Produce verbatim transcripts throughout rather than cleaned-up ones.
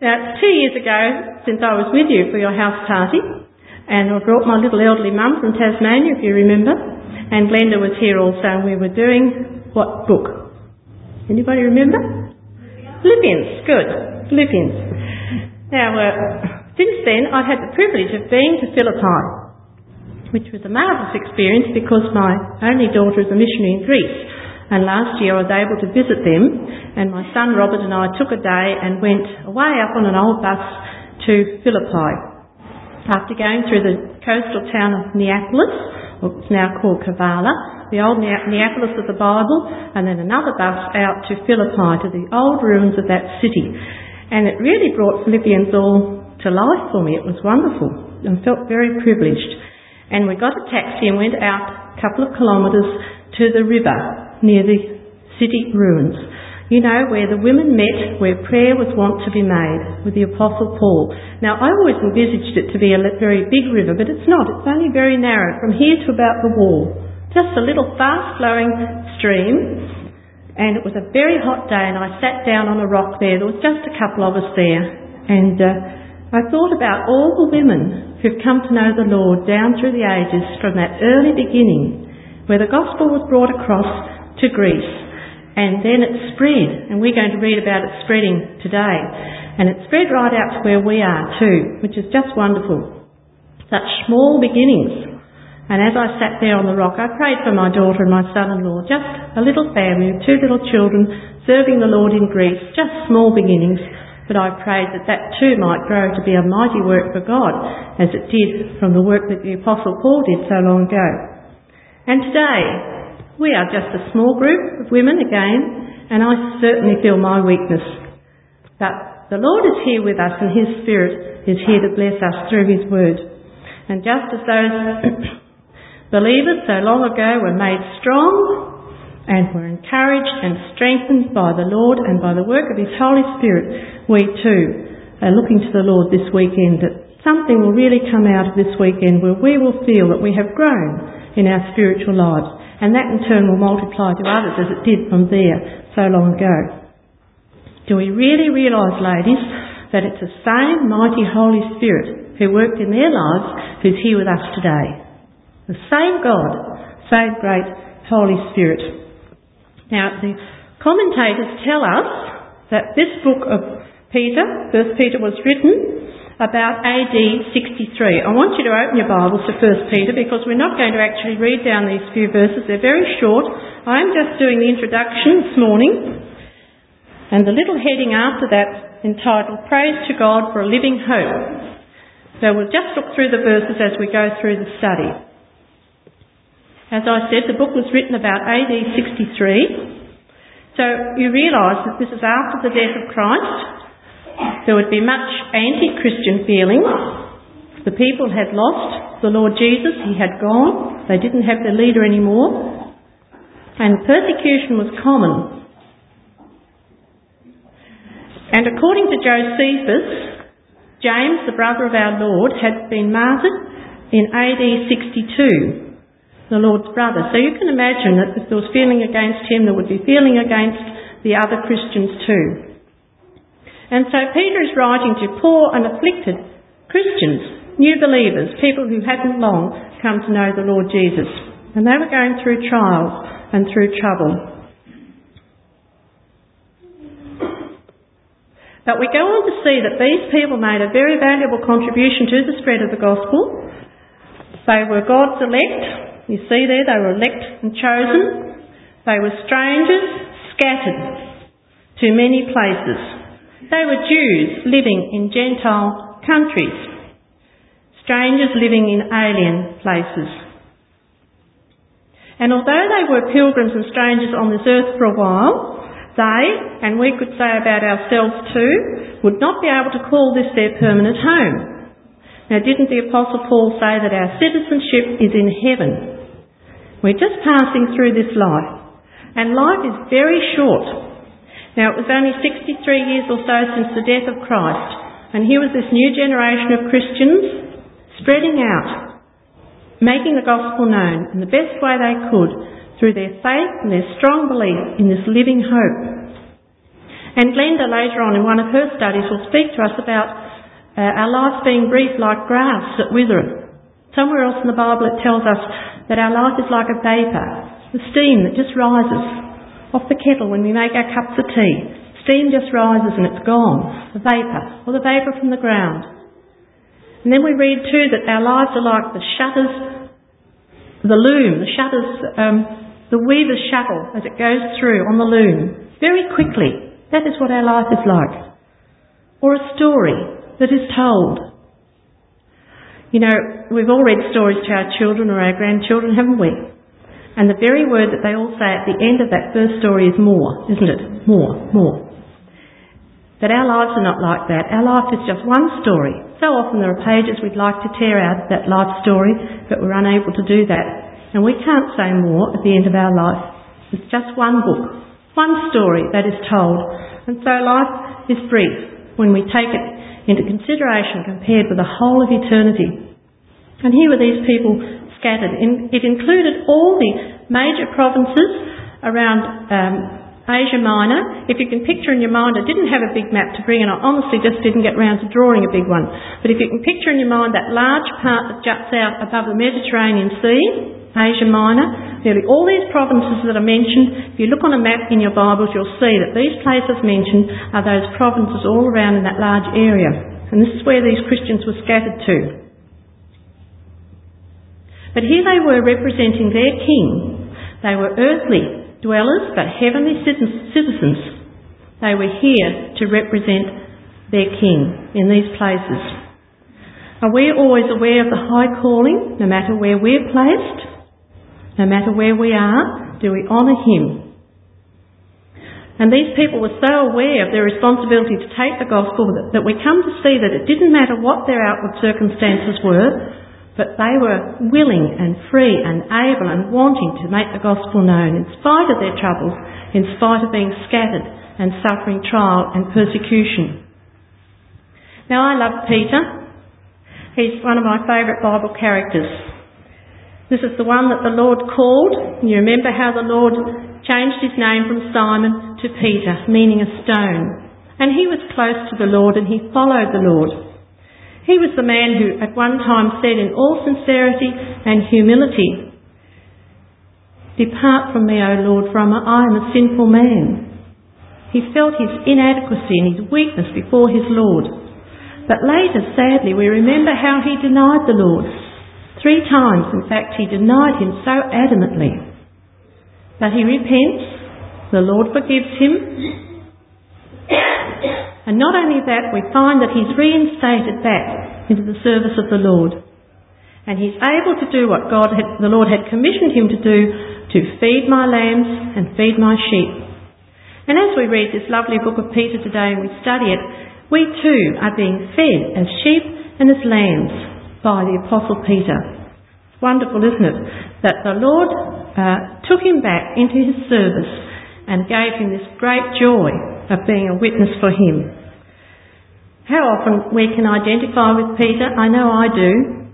Now, it's two years ago since I was with you for your house party, and I brought my little elderly mum from Tasmania, if you remember, and Glenda was here also, and we were doing what book? Anybody remember? Philippians. Good. Philippians. Now, uh, since then, I've had the privilege of being to Philippi, which was a marvellous experience because my only daughter is a missionary in Greece, and last year I was able to visit them, and my son Robert and I took a day and went away up on an old bus to Philippi. After going through the coastal town of Neapolis, it's now called Kavala, the old Neapolis of the Bible, and then another bus out to Philippi, to the old ruins of that city. And it really brought Philippians all to life for me. It was wonderful and felt very privileged. And we got a taxi and went out a couple of kilometres to the river near the city ruins. You know, where the women met, where prayer was wont to be made with the Apostle Paul. Now, I always envisaged it to be a very big river, but it's not. It's only very narrow, from here to about the wall. Just a little fast-flowing stream, and it was a very hot day, and I sat down on a rock there. There was just a couple of us there, and uh, I thought about all the women who've come to know the Lord down through the ages from that early beginning, where the gospel was brought across to Greece. And then it spread, and we're going to read about it spreading today. And it spread right out to where we are too, which is just wonderful. Such small beginnings. And as I sat there on the rock, I prayed for my daughter and my son-in-law, just a little family with two little children serving the Lord in Greece, just small beginnings. But I prayed that that too might grow to be a mighty work for God, as it did from the work that the Apostle Paul did so long ago. And today, we are just a small group of women again, and I certainly feel my weakness. But the Lord is here with us, and His Spirit is here to bless us through His Word. And just as those believers so long ago were made strong and were encouraged and strengthened by the Lord and by the work of His Holy Spirit, we too are looking to the Lord this weekend, that something will really come out of this weekend where we will feel that we have grown in our spiritual lives. And that in turn will multiply to others as it did from there so long ago. Do we really realise, ladies, that it's the same mighty Holy Spirit who worked in their lives who's here with us today? The same God, same great Holy Spirit. Now, the commentators tell us that this book of Peter, First Peter, was written about A D sixty-three. I want you to open your Bibles to First Peter, because we're not going to actually read down these few verses. They're very short. I'm just doing the introduction this morning, and the little heading after that entitled Praise to God for a Living Hope. So we'll just look through the verses as we go through the study. As I said, the book was written about A D sixty-three. So you realise that this is after the death of Christ. There would be much anti-Christian feeling. The people had lost the Lord Jesus. He had gone. They didn't have their leader anymore. And persecution was common. And according to Josephus, James, the brother of our Lord, had been martyred in A D sixty-two, the Lord's brother. So you can imagine that if there was feeling against him, there would be feeling against the other Christians too. And so Peter is writing to poor and afflicted Christians, new believers, people who hadn't long come to know the Lord Jesus. And they were going through trials and through trouble. But we go on to see that these people made a very valuable contribution to the spread of the gospel. They were God's elect. You see there, they were elect and chosen. They were strangers, scattered to many places. They were Jews living in Gentile countries, strangers living in alien places. And although they were pilgrims and strangers on this earth for a while, they, and we could say about ourselves too, would not be able to call this their permanent home. Now, didn't the Apostle Paul say that our citizenship is in heaven? We're just passing through this life, and life is very short. Now, it was only sixty-three years or so since the death of Christ, and here was this new generation of Christians spreading out, making the gospel known in the best way they could through their faith and their strong belief in this living hope. And Glenda later on in one of her studies will speak to us about uh, our lives being brief like grass that withereth. Somewhere else in the Bible it tells us that our life is like a vapour, the steam that just rises off the kettle when we make our cups of tea. Steam just rises and it's gone, the vapour, or the vapour from the ground. And then we read too that our lives are like the shutters, the loom, the shutters, um, the weaver's shuttle as it goes through on the loom, very quickly. That is what our life is like. Or a story that is told. You know, we've all read stories to our children or our grandchildren, haven't we? And the very word that they all say at the end of that first story is more, isn't it? More, more. But our lives are not like that. Our life is just one story. So often there are pages we'd like to tear out of that life story, but we're unable to do that. And we can't say more at the end of our life. It's just one book, one story that is told. And so life is brief when we take it into consideration compared with the whole of eternity. And here were these people scattered. It included all the major provinces around um, Asia Minor. If you can picture in your mind, I didn't have a big map to bring, and I honestly just didn't get round to drawing a big one. But if you can picture in your mind that large part that juts out above the Mediterranean Sea, Asia Minor, nearly all these provinces that are mentioned, if you look on a map in your Bibles, you'll see that these places mentioned are those provinces all around in that large area. And this is where these Christians were scattered to. But here they were representing their king. They were earthly dwellers, but heavenly citizens. They were here to represent their king in these places. Are we always aware of the high calling, no matter where we're placed? No matter where we are, do we honour him? And these people were so aware of their responsibility to take the gospel that, that we come to see that it didn't matter what their outward circumstances were, but they were willing and free and able and wanting to make the gospel known in spite of their troubles, in spite of being scattered and suffering trial and persecution. Now I love Peter. He's one of my favourite Bible characters. This is the one that the Lord called. You remember how the Lord changed his name from Simon to Peter, meaning a stone. And he was close to the Lord and he followed the Lord. He was the man who at one time said in all sincerity and humility, "Depart from me, O Lord, for I am a sinful man." He felt his inadequacy and his weakness before his Lord. But later, sadly, we remember how he denied the Lord. Three times, in fact, he denied him so adamantly. But he repents, the Lord forgives him, and not only that, we find that he's reinstated back into the service of the Lord. And he's able to do what God had, the Lord had commissioned him to do, to feed my lambs and feed my sheep. And as we read this lovely book of Peter today and we study it, we too are being fed as sheep and as lambs by the Apostle Peter. It's wonderful, isn't it? That the Lord uh, took him back into his service and gave him this great joy of being a witness for him. How often we can identify with Peter, I know I do.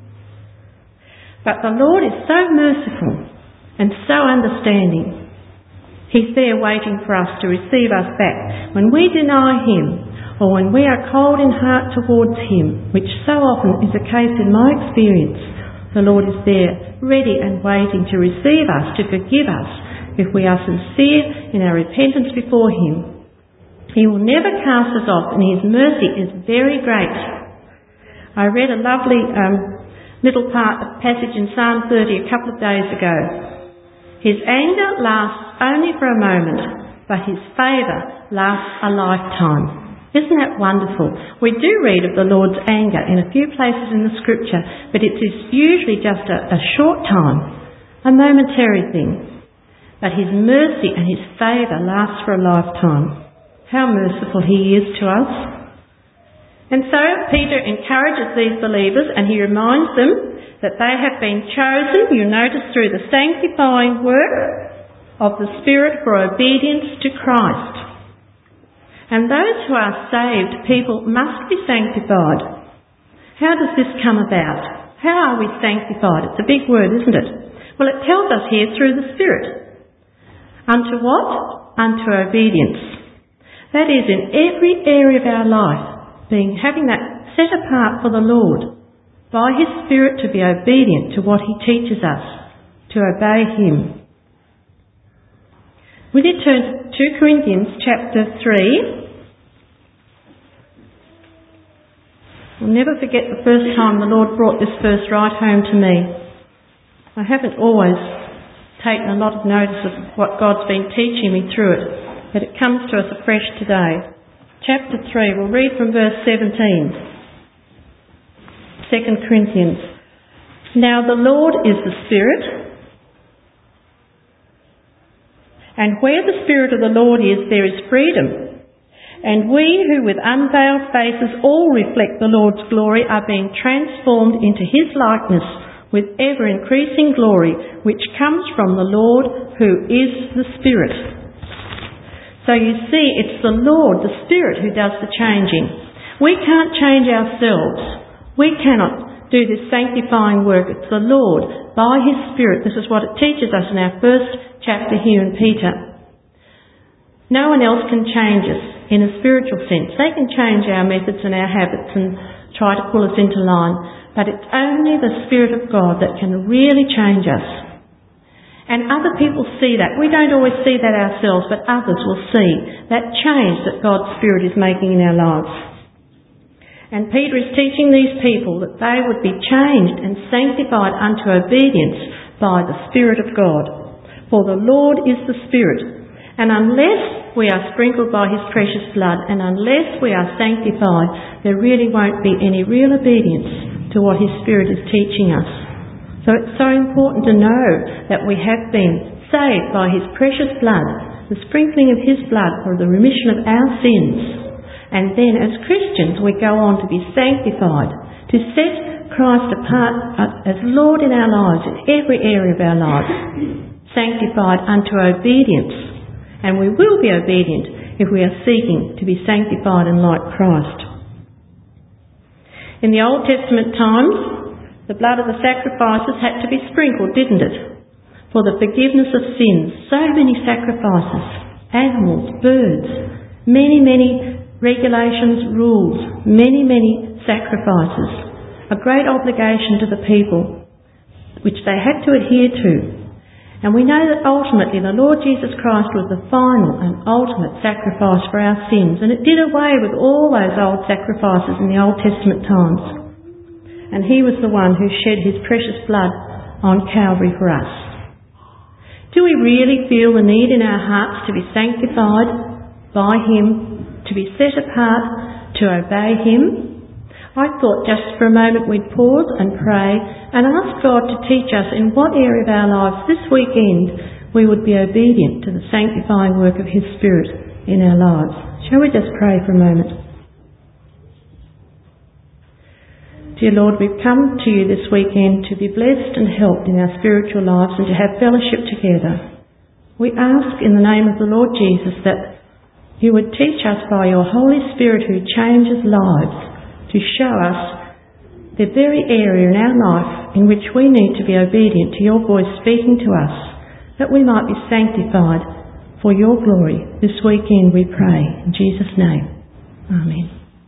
But the Lord is so merciful and so understanding. He's there waiting for us to receive us back. When we deny him, or when we are cold in heart towards him, which so often is the case in my experience, the Lord is there, ready and waiting to receive us, to forgive us, if we are sincere in our repentance before him. He will never cast us off, and his mercy is very great. I read a lovely um, little part of passage in Psalm thirty a couple of days ago. His anger lasts only for a moment, but his favour lasts a lifetime. Isn't that wonderful? We do read of the Lord's anger in a few places in the scripture, but it is usually just a, a short time, a momentary thing. But his mercy and his favour lasts for a lifetime. How merciful he is to us. And so Peter encourages these believers and he reminds them that they have been chosen, you notice, through the sanctifying work of the Spirit for obedience to Christ. And those who are saved people must be sanctified. How does this come about? How are we sanctified? It's a big word, isn't it? Well, it tells us here through the Spirit. Unto what? Unto obedience. That is, in every area of our life, being having that set apart for the Lord, by His Spirit to be obedient to what He teaches us, to obey Him. Will you turn to two Corinthians chapter three? I'll never forget the first time the Lord brought this verse right home to me. I haven't always taken a lot of notice of what God's been teaching me through it, but it comes to us afresh today. Chapter three, we'll read from verse seventeen. Second Corinthians. Now the Lord is the Spirit, and where the Spirit of the Lord is, there is freedom. And we who with unveiled faces all reflect the Lord's glory are being transformed into His likeness with ever-increasing glory, which comes from the Lord who is the Spirit. So you see, it's the Lord, the Spirit, who does the changing. We can't change ourselves. We cannot do this sanctifying work. It's the Lord, by His Spirit. This is what it teaches us in our first chapter here in Peter. No one else can change us in a spiritual sense. They can change our methods and our habits and try to pull us into line, but it's only the Spirit of God that can really change us. And other people see that. We don't always see that ourselves, but others will see that change that God's Spirit is making in our lives. And Peter is teaching these people that they would be changed and sanctified unto obedience by the Spirit of God. For the Lord is the Spirit. And unless we are sprinkled by His precious blood, and unless we are sanctified, there really won't be any real obedience to what His Spirit is teaching us. So it's so important to know that we have been saved by His precious blood, the sprinkling of His blood for the remission of our sins. And then as Christians we go on to be sanctified, to set Christ apart as Lord in our lives, in every area of our lives, sanctified unto obedience. And we will be obedient if we are seeking to be sanctified and like Christ. In the Old Testament times, the blood of the sacrifices had to be sprinkled, didn't it? For the forgiveness of sins. So many sacrifices, animals, birds, many, many regulations, rules, many, many sacrifices. A great obligation to the people, which they had to adhere to. And we know that ultimately the Lord Jesus Christ was the final and ultimate sacrifice for our sins, and it did away with all those old sacrifices in the Old Testament times. And He was the one who shed His precious blood on Calvary for us. Do we really feel the need in our hearts to be sanctified by Him, to be set apart, to obey Him? I thought just for a moment we'd pause and pray and ask God to teach us in what area of our lives this weekend we would be obedient to the sanctifying work of His Spirit in our lives. Shall we just pray for a moment? Dear Lord, we've come to You this weekend to be blessed and helped in our spiritual lives and to have fellowship together. We ask in the name of the Lord Jesus that You would teach us by Your Holy Spirit who changes lives, to show us the very area in our life in which we need to be obedient to Your voice speaking to us, that we might be sanctified for Your glory. This weekend we pray in Jesus' name. Amen.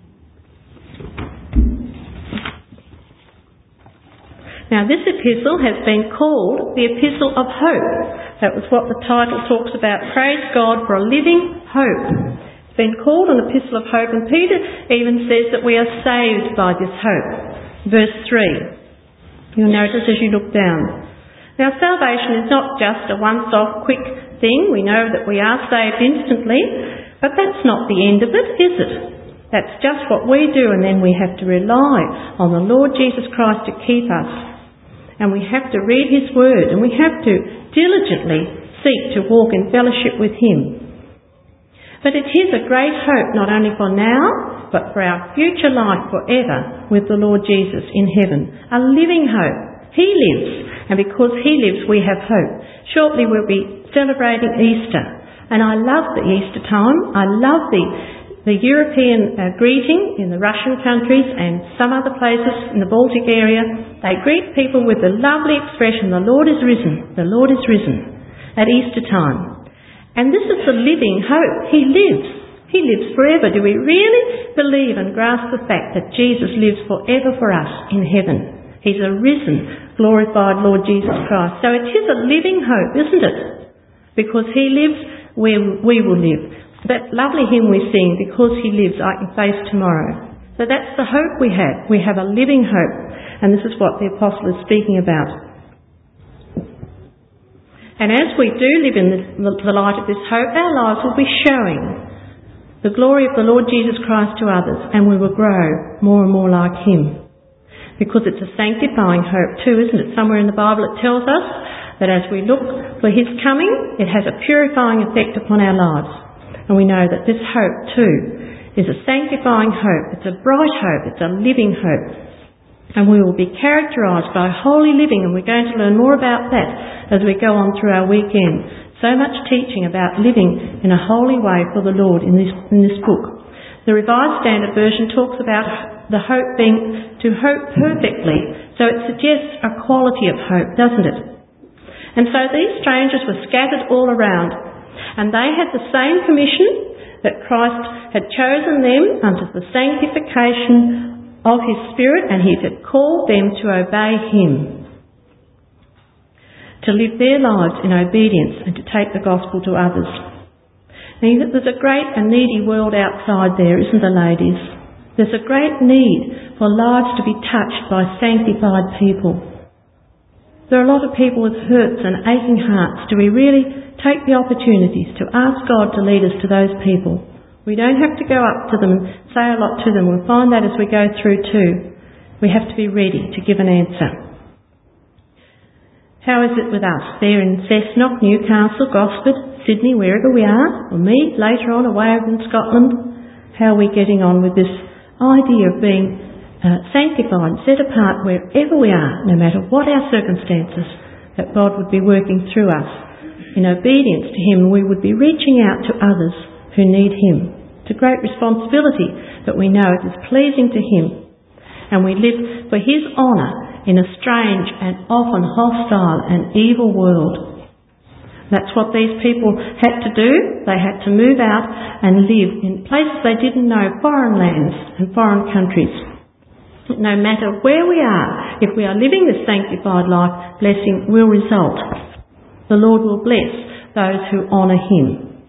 Now this epistle has been called the Epistle of Hope. That was what the title talks about. Praise God for a living hope. It's been called an Epistle of Hope, and Peter even says that we are saved by this hope. Verse three. You'll notice as you look down. Now salvation is not just a once-off quick thing. We know that we are saved instantly, but that's not the end of it, is it? That's just what we do, and then we have to rely on the Lord Jesus Christ to keep us. And we have to read His Word, and we have to diligently seek to walk in fellowship with Him. But it is a great hope not only for now, but for our future life forever with the Lord Jesus in heaven. A living hope. He lives, and because He lives we have hope. Shortly we'll be celebrating Easter, and I love the Easter time. I love the, the European uh, greeting in the Russian countries and some other places in the Baltic area. They greet people with the lovely expression, the Lord is risen, the Lord is risen, at Easter time. And this is the living hope. He lives. He lives forever. Do we really believe and grasp the fact that Jesus lives forever for us in heaven? He's a risen, glorified Lord Jesus Christ. So it is a living hope, isn't it? Because he lives where we will live. That lovely hymn we sing, because he lives, I can face tomorrow. So that's the hope we have. We have a living hope. And this is what the apostle is speaking about. And as we do live in the, the light of this hope, our lives will be showing the glory of the Lord Jesus Christ to others, and we will grow more and more like him. Because it's a sanctifying hope too, isn't it? Somewhere in the Bible it tells us that as we look for his coming, it has a purifying effect upon our lives. And we know that this hope too is a sanctifying hope. It's a bright hope. It's a living hope. And we will be characterised by holy living, and we're going to learn more about that as we go on through our weekend. So much teaching about living in a holy way for the Lord in this, in this book. The Revised Standard Version talks about the hope being to hope perfectly. So it suggests a quality of hope, doesn't it? And so these strangers were scattered all around, and they had the same commission that Christ had chosen them unto the sanctification of his Spirit, and he had called them to obey him, to live their lives in obedience and to take the gospel to others. Now, there's a great and needy world outside there, isn't there, ladies? There's a great need for lives to be touched by sanctified people. There are a lot of people with hurts and aching hearts. Do we really take the opportunities to ask God to lead us to those people? We don't have to go up to them and say a lot to them. We'll find that as we go through too. We have to be ready to give an answer. How is it with us there in Cessnock, Newcastle, Gosford, Sydney, wherever we are, or me later on away over in Scotland? How are we getting on with this idea of being uh, sanctified, set apart wherever we are, no matter what our circumstances, that God would be working through us in obedience to him, and we would be reaching out to others who need him. It's a great responsibility, but we know it is pleasing to him, and we live for his honour in a strange and often hostile and evil world. That's what these people had to do. They had to move out and live in places they didn't know, foreign lands and foreign countries. No matter where we are, if we are living this sanctified life, blessing will result. The Lord will bless those who honour him.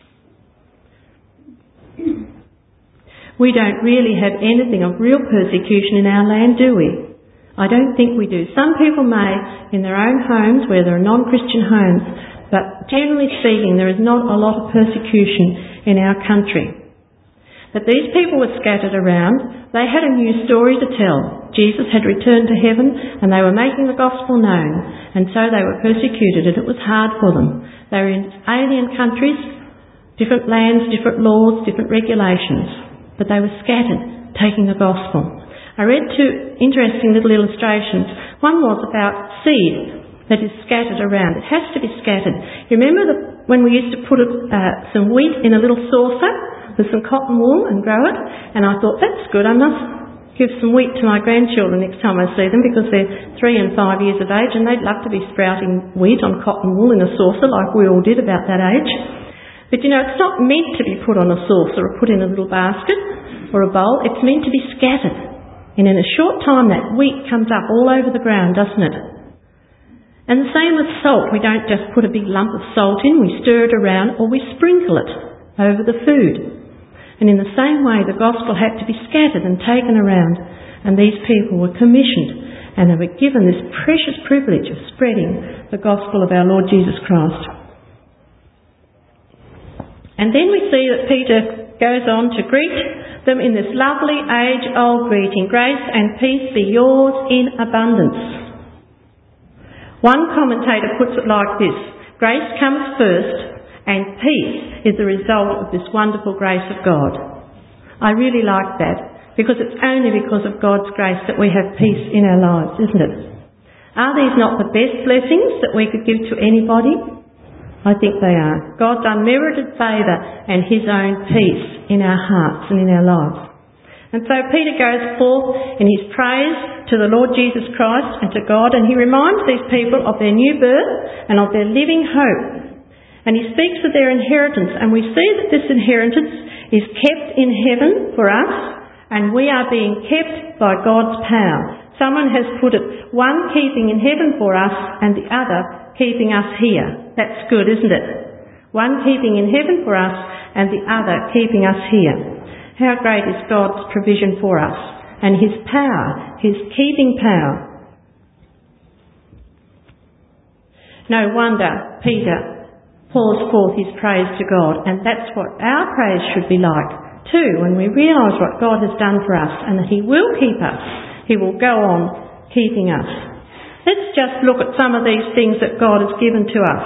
We don't really have anything of real persecution in our land, do we? I don't think we do. Some people may in their own homes where there are non-Christian homes, but generally speaking there is not a lot of persecution in our country. But these people were scattered around. They had a new story to tell. Jesus had returned to heaven and they were making the gospel known, and so they were persecuted, and it was hard for them. They were in alien countries, different lands, different laws, different regulations, but they were scattered taking the gospel. I read two interesting little illustrations. One was about seed that is scattered around. It has to be scattered. You remember the, when we used to put uh, some wheat in a little saucer with some cotton wool and grow it? And I thought, that's good. I must give some wheat to my grandchildren next time I see them, because they're three and five years of age and they'd love to be sprouting wheat on cotton wool in a saucer like we all did about that age. But you know, it's not meant to be put on a saucer or put in a little basket or a bowl. It's meant to be scattered. And in a short time that wheat comes up all over the ground, doesn't it? And the same with salt. We don't just put a big lump of salt in, we stir it around, or we sprinkle it over the food. And in the same way, the gospel had to be scattered and taken around, and these people were commissioned, and they were given this precious privilege of spreading the gospel of our Lord Jesus Christ. And then we see that Peter goes on to greet them in this lovely age-old greeting. Grace and peace be yours in abundance. One commentator puts it like this: grace comes first and peace is the result of this wonderful grace of God. I really like that, because it's only because of God's grace that we have peace in our lives, isn't it? Are these not the best blessings that we could give to anybody? I think they are. God's unmerited favour and his own peace in our hearts and in our lives. And so Peter goes forth in his praise to the Lord Jesus Christ and to God, and he reminds these people of their new birth and of their living hope. And he speaks of their inheritance, and we see that this inheritance is kept in heaven for us, and we are being kept by God's power. Someone has put it, one keeping in heaven for us and the other keeping us here. That's good, isn't it? One keeping in heaven for us and the other keeping us here. How great is God's provision for us and his power, his keeping power. No wonder Peter pours forth his praise to God, and that's what our praise should be like too, when we realise what God has done for us and that he will keep us. He will go on keeping us. Let's just look at some of these things that God has given to us.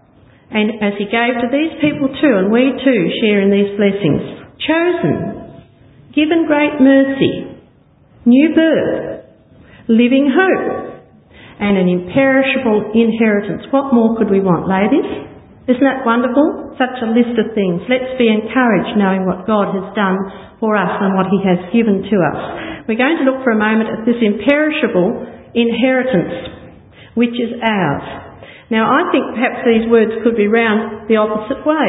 And as he gave to these people too, and we too share in these blessings. Chosen, given great mercy, new birth, living hope, and an imperishable inheritance. What more could we want, ladies? Isn't that wonderful? Such a list of things. Let's be encouraged knowing what God has done for us and what he has given to us. We're going to look for a moment at this imperishable inheritance, which is ours. Now, I think perhaps these words could be round the opposite way,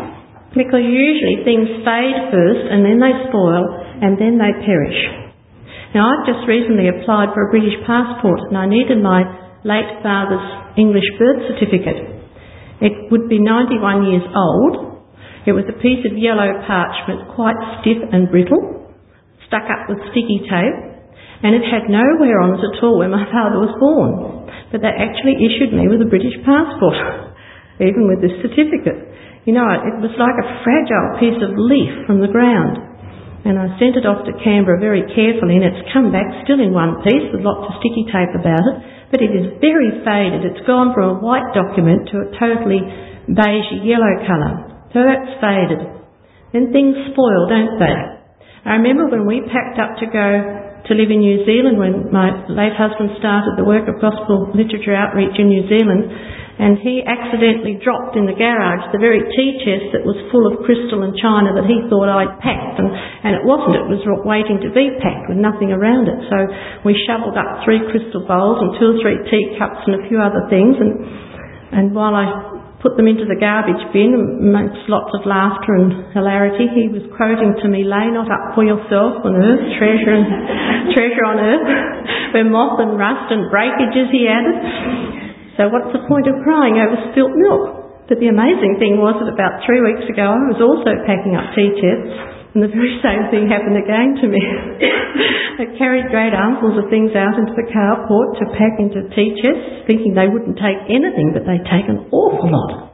because usually things fade first and then they spoil and then they perish. Now, I've just recently applied for a British passport and I needed my late father's English birth certificate. It would be ninety-one years old. It was a piece of yellow parchment, quite stiff and brittle, stuck up with sticky tape, and it had no wear on it at all where my father was born. But they actually issued me with a British passport, even with this certificate. You know, it was like a fragile piece of leaf from the ground. And I sent it off to Canberra very carefully, and it's come back still in one piece with lots of sticky tape about it. But it is very faded. It's gone from a white document to a totally beige yellow colour. So that's faded. Then things spoil, don't they? I remember when we packed up to go to live in New Zealand, when my late husband started the work of gospel literature outreach in New Zealand, and he accidentally dropped in the garage the very tea chest that was full of crystal and china that he thought I'd packed, and, and it wasn't. It was waiting to be packed with nothing around it. So we shoveled up three crystal bowls and two or three teacups and a few other things, and, and while I put them into the garbage bin amongst lots of laughter and hilarity, he was quoting to me, "Lay not up for yourself on earth treasure and treasure on earth, where moth and rust and breakages," he added. So what's the point of crying over spilt milk? But the amazing thing was that about three weeks ago I was also packing up tea chests, and the very same thing happened again to me. I carried great armfuls of things out into the carport to pack into tea chests, thinking they wouldn't take anything, but they take an awful lot.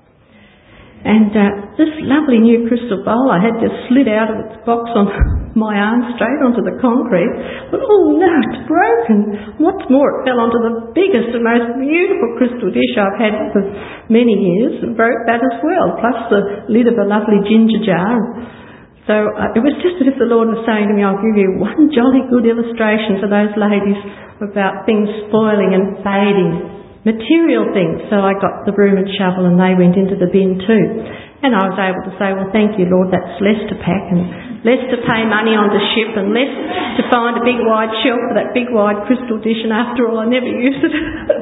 And uh, this lovely new crystal bowl I had just slid out of its box on my arm straight onto the concrete. But oh no, it's broken. What's more, it fell onto the biggest and most beautiful crystal dish I've had for many years and broke that as well, plus the lid of a lovely ginger jar. So uh, it was just as if the Lord was saying to me, I'll give you one jolly good illustration for those ladies about things spoiling and fading. Material things. So I got the broom and shovel and they went into the bin too. And I was able to say, well, thank you, Lord, that's less to pack and less to pay money on the ship and less to find a big wide shelf for that big wide crystal dish, and after all, I never used it.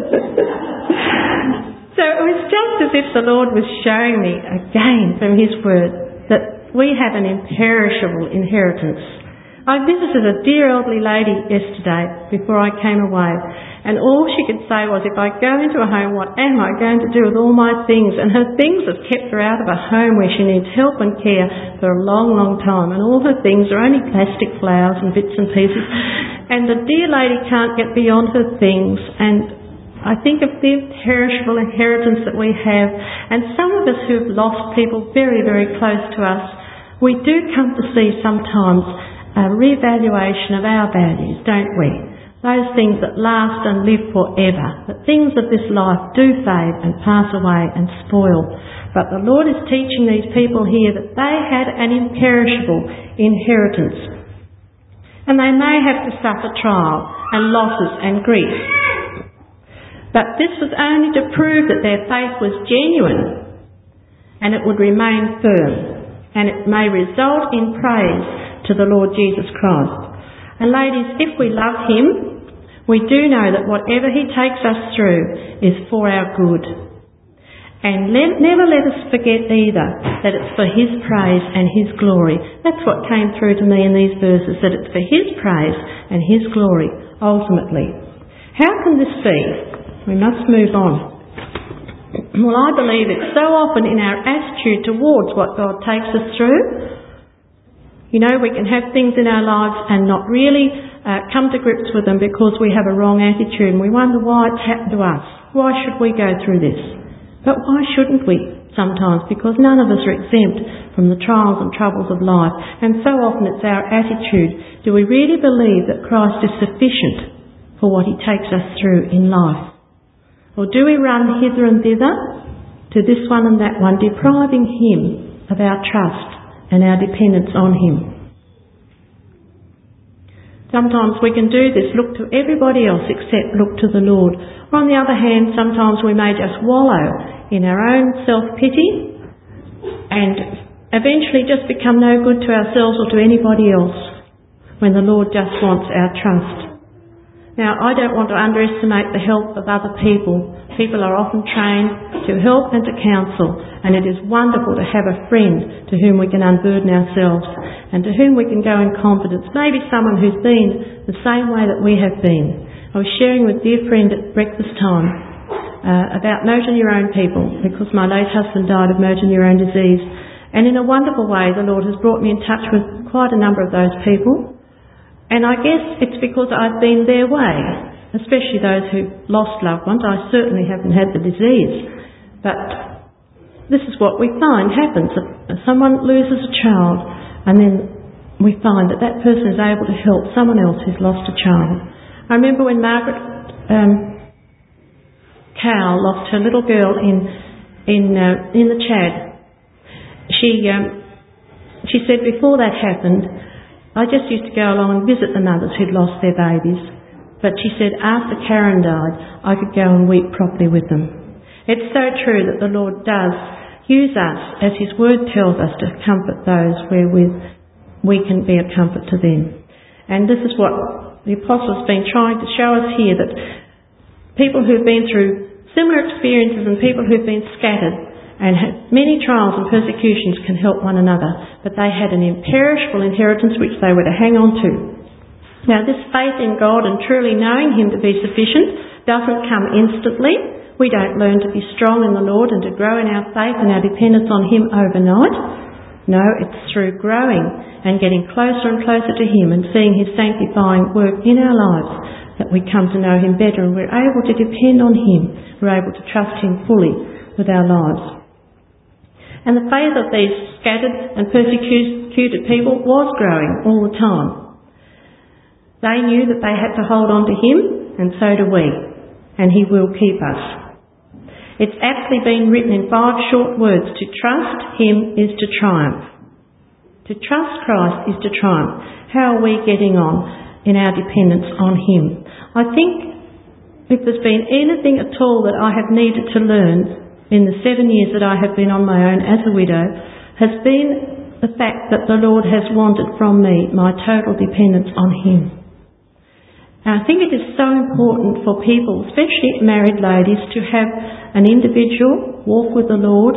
So it was just as if the Lord was showing me again from his word that we have an imperishable inheritance. I visited a dear elderly lady yesterday before I came away, and all she could say was, if I go into a home, what am I going to do with all my things? And her things have kept her out of a home where she needs help and care for a long, long time, and all her things are only plastic flowers and bits and pieces. And the dear lady can't get beyond her things, and I think of the perishable inheritance that we have, and some of us who have lost people very, very close to us, we do come to see sometimes a revaluation of our values, don't we? Those things that last and live forever. The things of this life do fade and pass away and spoil. But the Lord is teaching these people here that they had an imperishable inheritance. And they may have to suffer trial and losses and grief. But this was only to prove that their faith was genuine and it would remain firm, and it may result in praise to the Lord Jesus Christ. And ladies, if we love him, we do know that whatever he takes us through is for our good. And let, never let us forget either that it's for His praise and His glory. That's what came through to me in these verses, that it's for His praise and His glory, ultimately. How can this be? We must move on. Well, I believe it's so often in our attitude towards what God takes us through. You know, we can have things in our lives and not really uh, come to grips with them because we have a wrong attitude, and we wonder why it's happened to us. Why should we go through this? But why shouldn't we sometimes? Because none of us are exempt from the trials and troubles of life. And so often it's our attitude. Do we really believe that Christ is sufficient for what He takes us through in life? Or do we run hither and thither to this one and that one, depriving Him of our trust and our dependence on Him? Sometimes we can do this, look to everybody else except look to the Lord. Or on the other hand, sometimes we may just wallow in our own self-pity and eventually just become no good to ourselves or to anybody else when the Lord just wants our trust. Now, I don't want to underestimate the help of other people. People are often trained to help and to counsel, and it is wonderful to have a friend to whom we can unburden ourselves and to whom we can go in confidence. Maybe someone who's been the same way that we have been. I was sharing with a dear friend at breakfast time uh, about motor neurone people, because my late husband died of motor neurone disease, and in a wonderful way the Lord has brought me in touch with quite a number of those people. And I guess it's because I've been their way, especially those who lost loved ones. I certainly haven't had the disease. But this is what we find happens. Someone loses a child, and then we find that that person is able to help someone else who's lost a child. I remember when Margaret um, Cowell lost her little girl in in uh, in the Chad. She um, she said before that happened, I just used to go along and visit the mothers who'd lost their babies. But she said, after Karen died, I could go and weep properly with them. It's so true that the Lord does use us, as His Word tells us, to comfort those wherewith we can be a comfort to them. And this is what the Apostle's been trying to show us here, that people who've been through similar experiences and people who've been scattered and had many trials and persecutions can help one another, but they had an imperishable inheritance which they were to hang on to. Now, this faith in God and truly knowing Him to be sufficient doesn't come instantly. We don't learn to be strong in the Lord and to grow in our faith and our dependence on Him overnight. No, it's through growing and getting closer and closer to Him and seeing His sanctifying work in our lives that we come to know Him better, and we're able to depend on Him. We're able to trust Him fully with our lives. And the faith of these scattered and persecuted people was growing all the time. They knew that they had to hold on to Him, and so do we, and He will keep us. It's aptly been written in five short words: to trust Him is to triumph. To trust Christ is to triumph. How are we getting on in our dependence on Him? I think if there's been anything at all that I have needed to learn in the seven years that I have been on my own as a widow, has been the fact that the Lord has wanted from me my total dependence on Him. And I think it is so important for people, especially married ladies, to have an individual walk with the Lord.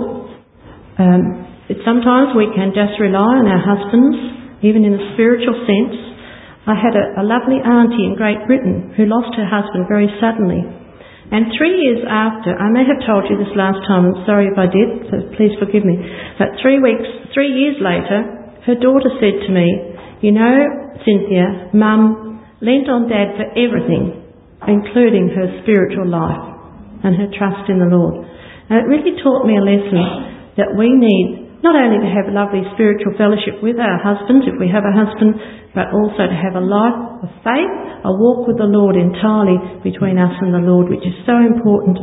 Um, sometimes we can just rely on our husbands, even in a spiritual sense. I had a, a lovely auntie in Great Britain who lost her husband very suddenly. And three years after, I may have told you this last time, I'm sorry if I did, so please forgive me, but three weeks, three years later, her daughter said to me, you know, Cynthia, Mum leant on Dad for everything, including her spiritual life and her trust in the Lord. And it really taught me a lesson that we need not only to have lovely spiritual fellowship with our husbands, if we have a husband, but also to have a life of faith, a walk with the Lord entirely between us and the Lord, which is so important.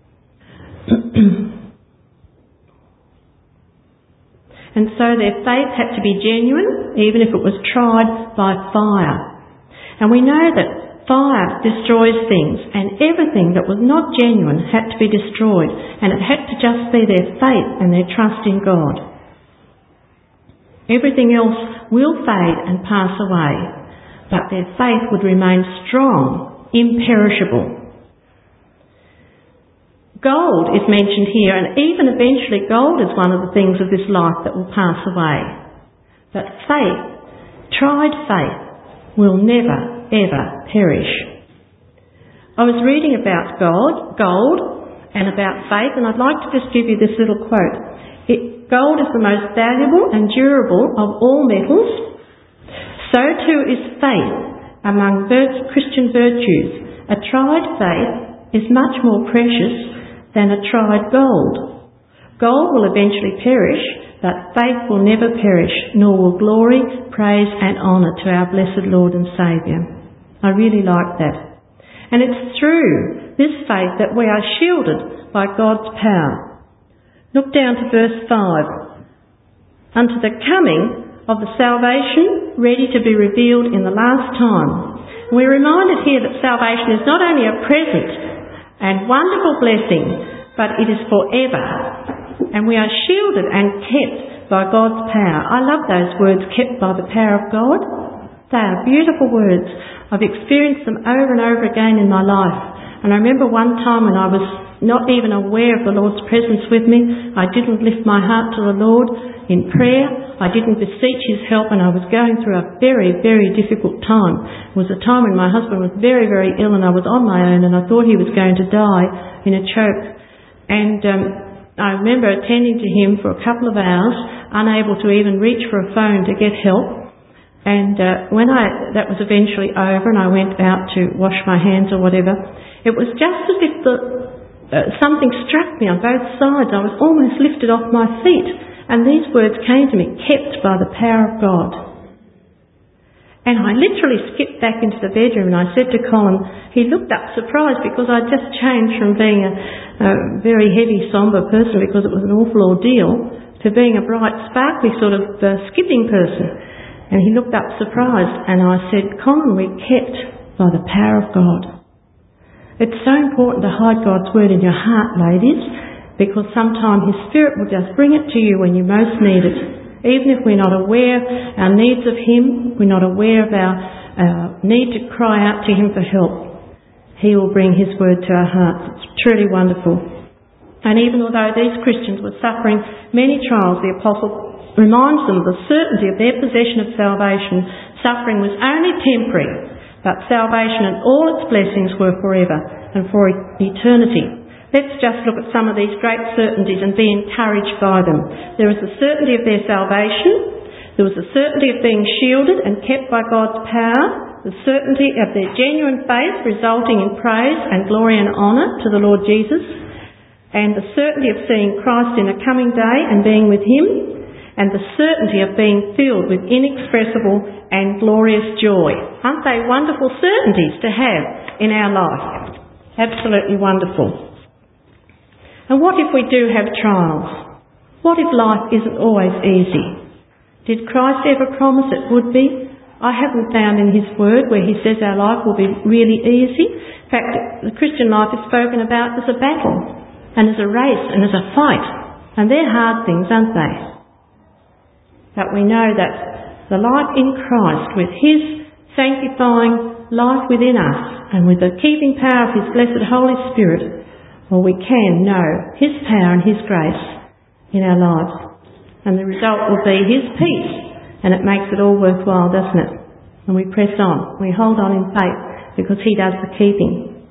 And so their faith had to be genuine, even if it was tried by fire. And we know that fire destroys things, and everything that was not genuine had to be destroyed, and it had to just be their faith and their trust in God. Everything else will fade and pass away, but their faith would remain strong, imperishable. Gold is mentioned here, and even eventually gold is one of the things of this life that will pass away. But faith, tried faith, will never, ever perish. I was reading about God, gold and about faith, and I'd like to just give you this little quote. It, gold is the most valuable and durable of all metals. So too is faith among vir- Christian virtues. A tried faith is much more precious than a tried gold. Gold will eventually perish, but faith will never perish, nor will glory, praise and honour to our blessed Lord and Saviour. I really like that. And it's through this faith that we are shielded by God's power. Look down to verse five. Unto the coming of the salvation ready to be revealed in the last time. We're reminded here that salvation is not only a present and wonderful blessing, but it is forever. And we are shielded and kept by God's power. I love those words, kept by the power of God. They are beautiful words. I've experienced them over and over again in my life. And I remember one time when I was not even aware of the Lord's presence with me. I didn't lift my heart to the Lord in prayer. I didn't beseech His help, and I was going through a very, very difficult time. It was a time when my husband was very, very ill and I was on my own, and I thought he was going to die in a choke. And um, I remember attending to him for a couple of hours, unable to even reach for a phone to get help. And uh, when I that was eventually over and I went out to wash my hands or whatever, it was just as if the, uh, something struck me on both sides. I was almost lifted off my feet. And these words came to me, kept by the power of God. And I literally skipped back into the bedroom and I said to Colin, he looked up surprised because I'd just changed from being a, a very heavy, sombre person because it was an awful ordeal to being a bright, sparkly sort of uh, skipping person. And he looked up surprised and I said, Colin, we're kept by the power of God. It's so important to hide God's word in your heart, ladies, because sometimes His Spirit will just bring it to you when you most need it. Even if we're not aware of our needs of Him, we're not aware of our uh, need to cry out to Him for help, He will bring His word to our hearts. It's truly wonderful. And even although these Christians were suffering many trials, the Apostle reminds them of the certainty of their possession of salvation. Suffering was only temporary, but salvation and all its blessings were forever and for eternity. Let's just look at some of these great certainties and be encouraged by them. There is the certainty of their salvation. There was the certainty of being shielded and kept by God's power. The certainty of their genuine faith resulting in praise and glory and honour to the Lord Jesus. And the certainty of seeing Christ in a coming day and being with Him. And the certainty of being filled with inexpressible and glorious joy. Aren't they wonderful certainties to have in our life? Absolutely wonderful. And what if we do have trials? What if life isn't always easy? Did Christ ever promise it would be? I haven't found in His Word where He says our life will be really easy. In fact, the Christian life is spoken about as a battle and as a race and as a fight. And they're hard things, aren't they? But we know that the life in Christ, with His sanctifying life within us and with the keeping power of His blessed Holy Spirit, well, we can know His power and His grace in our lives. And the result will be His peace. And it makes it all worthwhile, doesn't it? And we press on. We hold on in faith because He does the keeping.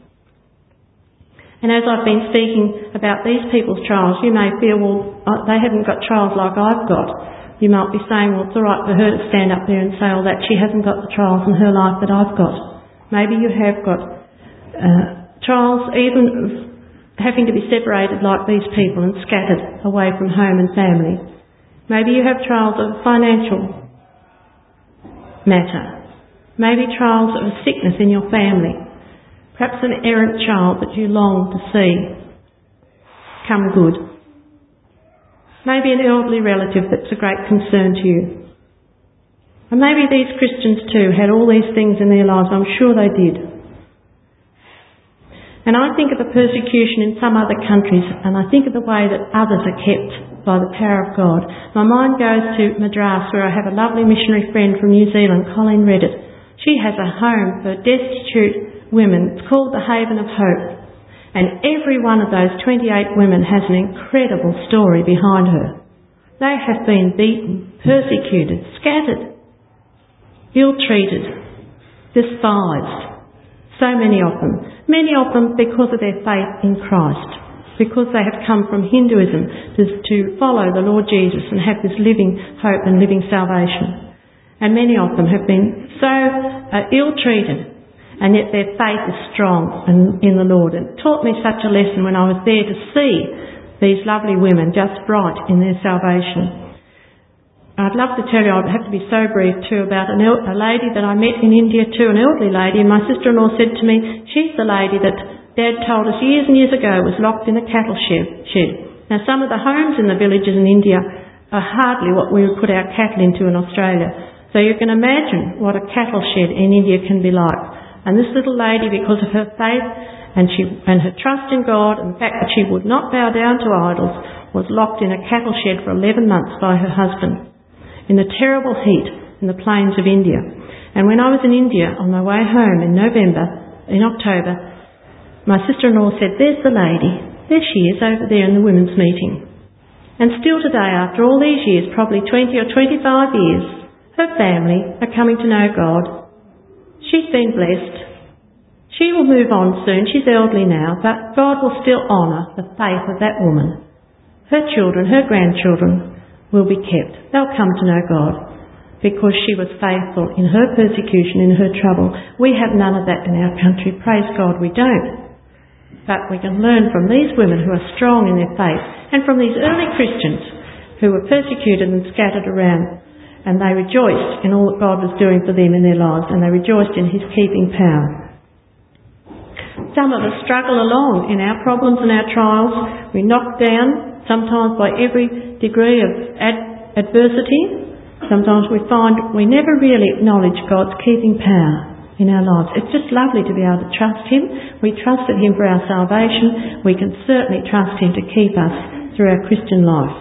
And as I've been speaking about these people's trials, you may feel, well, they haven't got trials like I've got. You might be saying, well, it's all right for her to stand up there and say all that. She hasn't got the trials in her life that I've got. Maybe you have got uh, trials even having to be separated like these people and scattered away from home and family. Maybe you have trials of a financial matter. Maybe trials of a sickness in your family. Perhaps an errant child that you long to see come good. Maybe an elderly relative that's a great concern to you. And maybe these Christians too had all these things in their lives. I'm sure they did. And I think of the persecution in some other countries, and I think of the way that others are kept by the power of God. My mind goes to Madras, where I have a lovely missionary friend from New Zealand, Colleen Reddit. She has a home for destitute women. It's called the Haven of Hope. And every one of those twenty-eight women has an incredible story behind her. They have been beaten, persecuted, scattered, ill-treated, despised. So many of them. Many of them because of their faith in Christ, because they have come from Hinduism to, to follow the Lord Jesus and have this living hope and living salvation. And many of them have been so uh, ill-treated, and yet their faith is strong in, in the Lord. And it taught me such a lesson when I was there to see these lovely women just bright in their salvation. I'd love to tell you, I'd have to be so brief too, about an el- a lady that I met in India too, an elderly lady, and my sister-in-law said to me, she's the lady that Dad told us years and years ago was locked in a cattle shed. shed. Now some of the homes in the villages in India are hardly what we would put our cattle into in Australia. So you can imagine what a cattle shed in India can be like. And this little lady, because of her faith and she and her trust in God and the fact that she would not bow down to idols, was locked in a cattle shed for eleven months by her husband, in the terrible heat in the plains of India. And when I was in India on my way home in November, in October, my sister-in-law said, there's the lady, there she is over there in the women's meeting. And still today, after all these years, probably twenty or twenty-five years, her family are coming to know God. She's been blessed. She will move on soon, she's elderly now, but God will still honour the faith of that woman. Her children, her grandchildren, will be kept. They'll come to know God because she was faithful in her persecution, in her trouble. We have none of that in our country. Praise God, we don't. But we can learn from these women who are strong in their faith and from these early Christians who were persecuted and scattered around, and they rejoiced in all that God was doing for them in their lives, and they rejoiced in his keeping power. Some of us struggle along in our problems and our trials. We're knocked down sometimes by every degree of ad- adversity. Sometimes we find we never really acknowledge God's keeping power in our lives. It's just lovely to be able to trust him. We trusted him for our salvation. We can certainly trust him to keep us through our Christian life.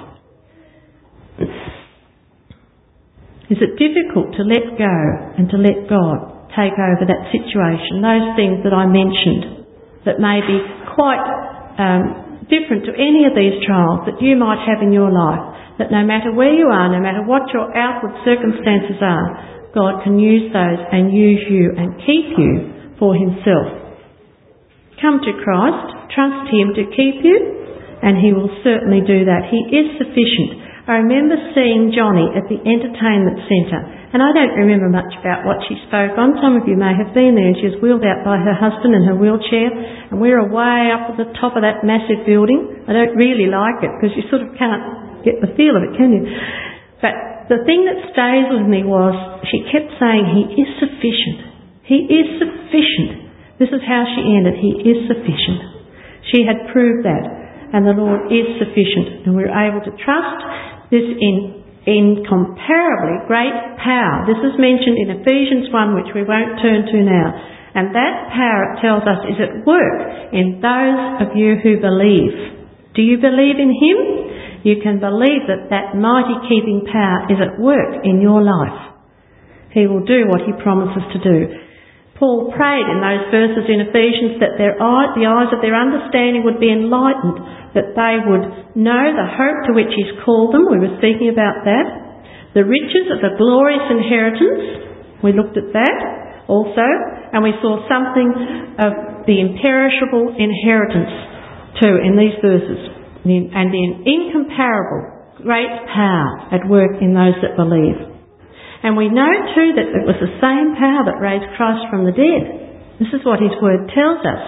Is it difficult to let go and to let God take over that situation, those things that I mentioned that may be quite um, different to any of these trials that you might have in your life, that no matter where you are, no matter what your outward circumstances are, God can use those and use you and keep you for himself. Come to Christ, trust him to keep you, and he will certainly do that. He is sufficient. I remember seeing Johnny at the entertainment centre, and I don't remember much about what she spoke on. Some of you may have been there. She was wheeled out by her husband in her wheelchair, and we're way up at the top of that massive building. I don't really like it because you sort of can't get the feel of it, can you? But the thing that stays with me was she kept saying, he is sufficient. He is sufficient. This is how she ended. He is sufficient. She had proved that, and the Lord is sufficient, and we're able to trust this in incomparably great power. This is mentioned in Ephesians one, which we won't turn to now. And that power, it tells us, is at work in those of you who believe. Do you believe in him? You can believe that that mighty keeping power is at work in your life. He will do what he promises to do. Paul prayed in those verses in Ephesians that their eye, the eyes of their understanding would be enlightened, that they would know the hope to which he's called them. We were speaking about that. The riches of the glorious inheritance. We looked at that also, and we saw something of the imperishable inheritance too in these verses, and the incomparable great power at work in those that believe. And we know too that it was the same power that raised Christ from the dead. This is what his word tells us.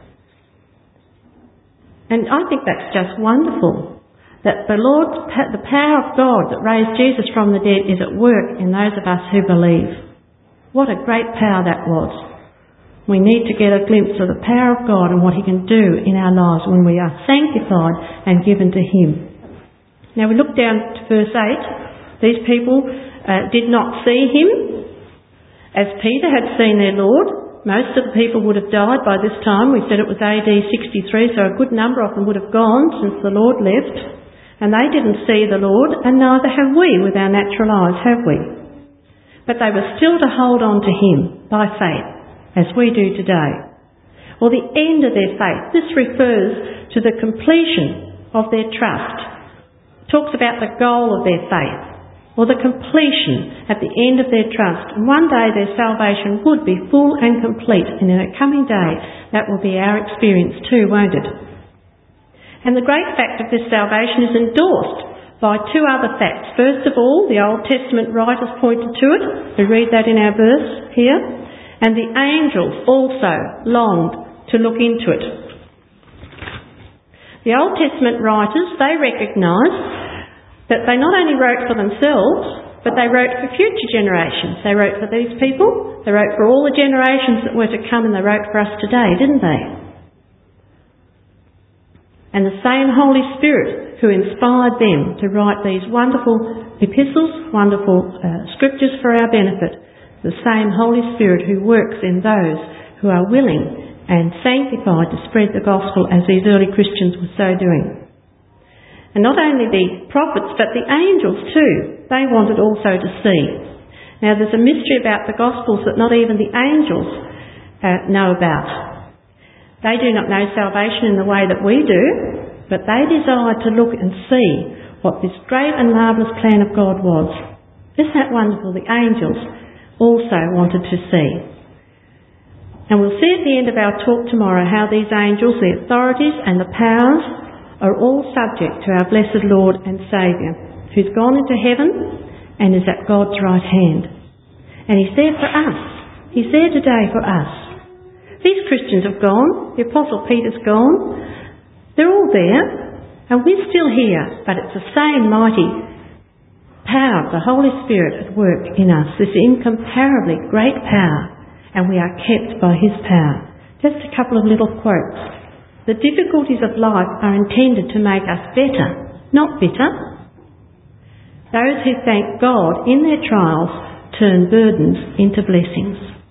And I think that's just wonderful, that the Lord, the power of God that raised Jesus from the dead is at work in those of us who believe. What a great power that was. We need to get a glimpse of the power of God and what he can do in our lives when we are sanctified and given to him. Now we look down to verse eight. These people uh, did not see him as Peter had seen their Lord. Most of the people would have died by this time. We said it was A D sixty-three, so a good number of them would have gone since the Lord left. And they didn't see the Lord, and neither have we with our natural eyes, have we? But they were still to hold on to him by faith, as we do today. or the end of their faith. This refers to the completion of their trust. It talks about the goal of their faith, or the completion at the end of their trust. And one day their salvation would be full and complete, and in a coming day that will be our experience too, won't it? And the great fact of this salvation is endorsed by two other facts. First of all, the Old Testament writers pointed to it. We read that in our verse here. And the angels also longed to look into it. The Old Testament writers, they recognised that they not only wrote for themselves, but they wrote for future generations. They wrote for these people, they wrote for all the generations that were to come, and they wrote for us today, didn't they? And the same Holy Spirit who inspired them to write these wonderful epistles, wonderful uh, scriptures for our benefit, the same Holy Spirit who works in those who are willing and sanctified to spread the gospel as these early Christians were so doing. And not only the prophets, but the angels too, they wanted also to see. Now there's a mystery about the Gospels that not even the angels uh, know about. They do not know salvation in the way that we do, but they desired to look and see what this great and marvellous plan of God was. Isn't that wonderful? The angels also wanted to see. And we'll see at the end of our talk tomorrow how these angels, the authorities and the powers, are all subject to our blessed Lord and Saviour, who's gone into heaven and is at God's right hand. And He's there for us. He's there today for us. These Christians have gone. The Apostle Peter's gone. They're all there, and we're still here, but it's the same mighty power of the Holy Spirit at work in us, this incomparably great power, and we are kept by His power. Just a couple of little quotes. The difficulties of life are intended to make us better, not bitter. Those who thank God in their trials turn burdens into blessings.